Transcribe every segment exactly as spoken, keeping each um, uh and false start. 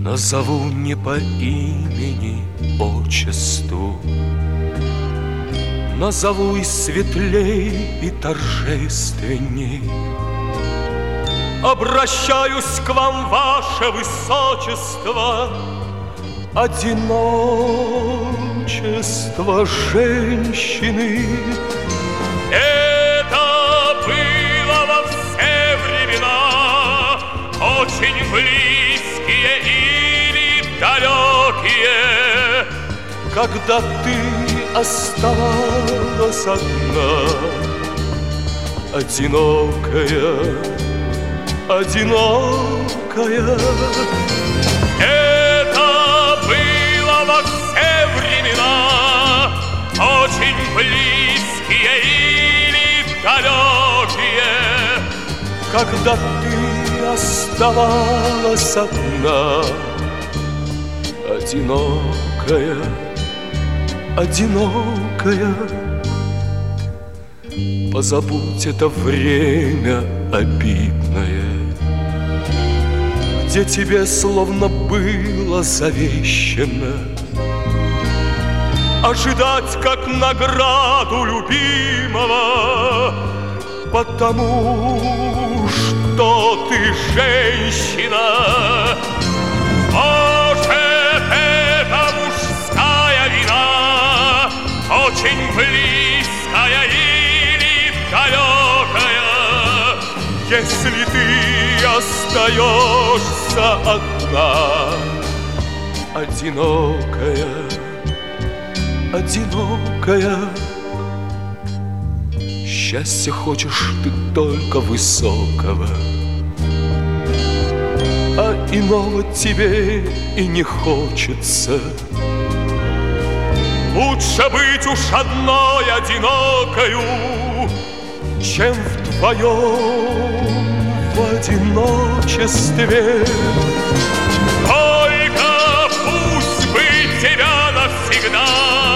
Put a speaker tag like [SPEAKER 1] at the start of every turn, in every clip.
[SPEAKER 1] Назову не по имени, отчеству, назову и светлей, и торжественней. Обращаюсь к вам, ваше высочество, одиночество женщины. Это было во все времена, очень близкие или далекие, когда ты оставалась одна, одинокая, одинокая. Это было во все времена, очень близкие или далекие, когда ты оставалась одна, одинокая, одинокая. Позабудь это время обидное, где тебе словно было завещено ожидать как награду любимого, потому что ты женщина. Может, это мужская вина, очень близкая или далекая, если ты остаешься одна, одинокая, одинокая. Счастья хочешь ты только высокого, а иного тебе и не хочется. Лучше быть уж одной одинокою, чем вдвоем в одиночестве. Только пусть быть тебя навсегда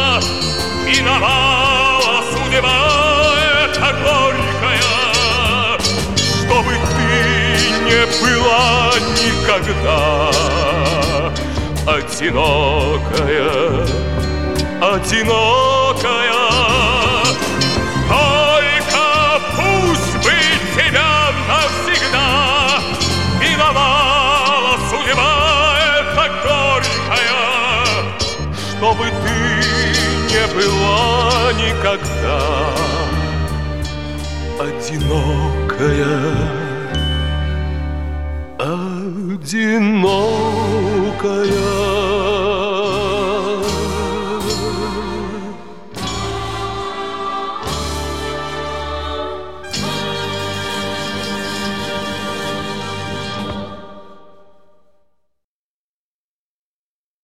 [SPEAKER 1] миновала судьба эта горькая, чтобы ты не была никогда одинокая, одинокая. Только пусть быть тебя навсегда миновала судьба эта горькая, чтобы ты не была никогда одинокая, одинокая.